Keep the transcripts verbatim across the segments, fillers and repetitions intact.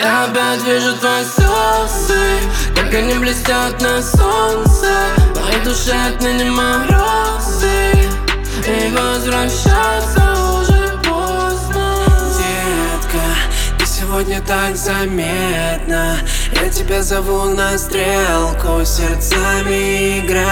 Я опять вижу твои слезы, как они блестят на солнце. В моей душе отныне морозы, и возвращаться уже поздно. Детка, ты сегодня так заметна. Я тебя зову на стрелку, сердцами играй.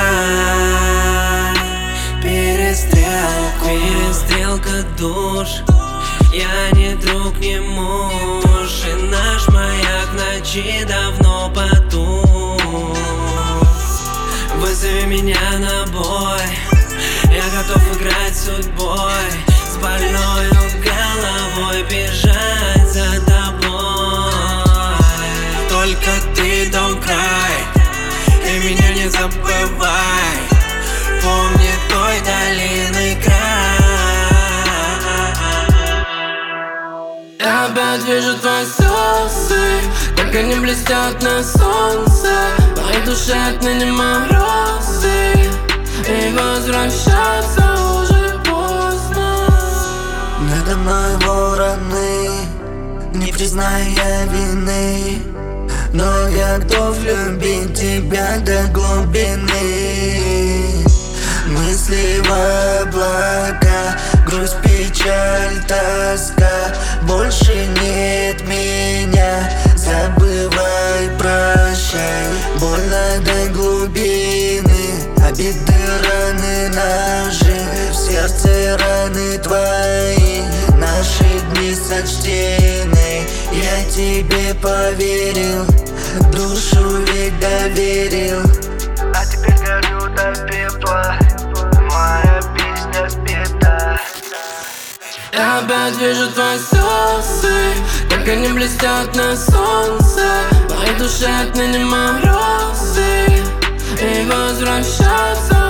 Перестрелку, перестрелка душ. Я не друг, не муж, и наш маяк ночи давно потух. Вызови меня на бой, я готов играть судьбой, с больной головой бежать за тобой. Только ты don't cry, и меня не забывай. Помни той долины край. Я опять вижу твои слезы, как они блестят на солнце. В моей душе отныне морозы, и возвращаться уже поздно. Надо мной вороны, не призная вины, но я готов любить тебя до глубины. Мысли в облака, грусть, печаль, тоска. Больше нет меня, забывай, прощай. Больно до глубины, обиды, раны, ножи. В сердце раны твои, наши дни сочтены. Я тебе поверил, душу ведь доверил, а теперь горю до пепла. Моя песня спета. Я опять вижу твои слезы, как они блестят на солнце. В моей душе отныне морозы, и возвращаться